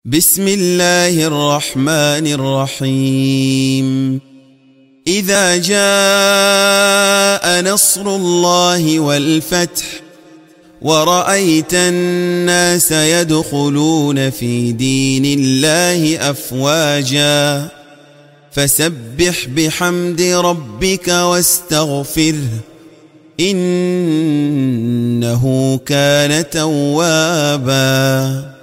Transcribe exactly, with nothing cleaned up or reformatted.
بسم الله الرحمن الرحيم إذا جاء نصر الله والفتح ورأيت الناس يدخلون في دين الله أفواجا فسبح بحمد ربك واستغفره إنه كان توابا.